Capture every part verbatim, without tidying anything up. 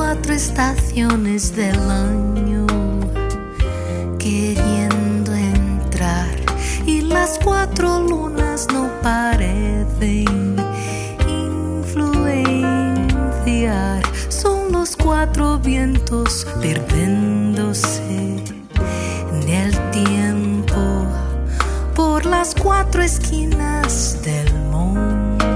cuatro estaciones del año, queriendo entrar, y las cuatro lunas no parecen influenciar. Son los cuatro vientos perdiéndose en el tiempo por las cuatro esquinas del mundo.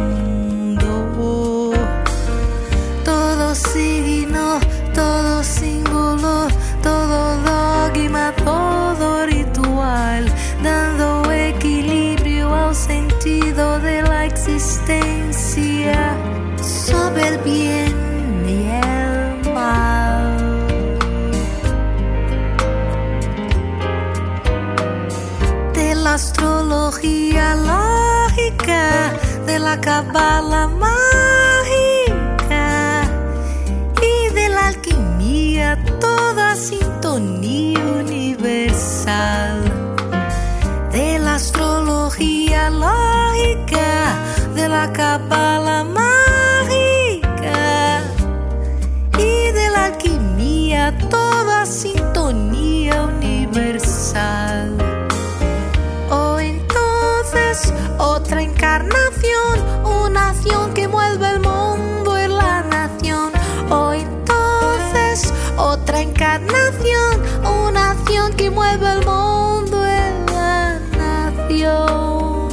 Todo signo, todo símbolo, todo dogma, todo ritual, dando equilibrio al sentido de la existencia, sobre el bien y el mal. De la astrología lógica, de la cábala mágica y de la alquimia, toda sintonía universal. De la astrología lógica, de la cábala mágica y de la alquimia, toda sintonía universal. O entonces otra encarnación, una acción que mueve el mundo en la nación. O entonces otra encarnación, una acción que mueve el mundo en la nación.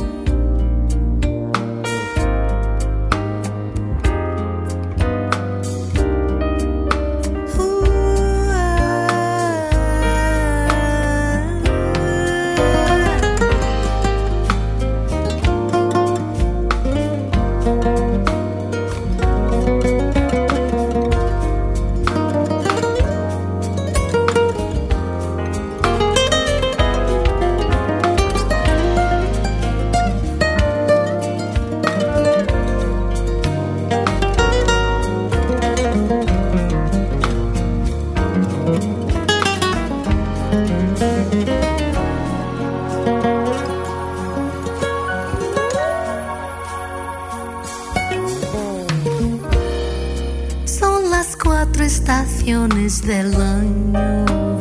Cuatro estaciones del año,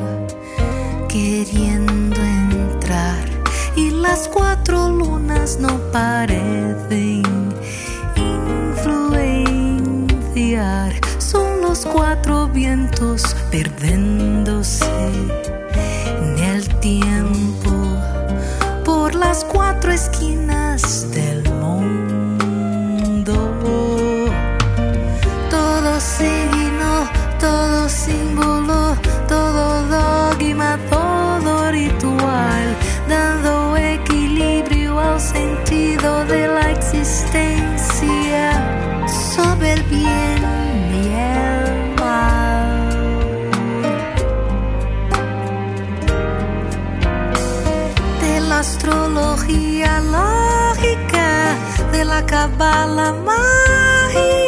queriendo entrar, y las cuatro lunas no parecen influenciar. Son los cuatro vientos perdiéndose en el tiempo por las cuatro esquinas del mundo. Todo signo, todo símbolo, todo dogma, todo ritual, dando equilibrio al sentido de la existencia, sobre el bien y el mal. De la astrología lógica, de la cábala mágica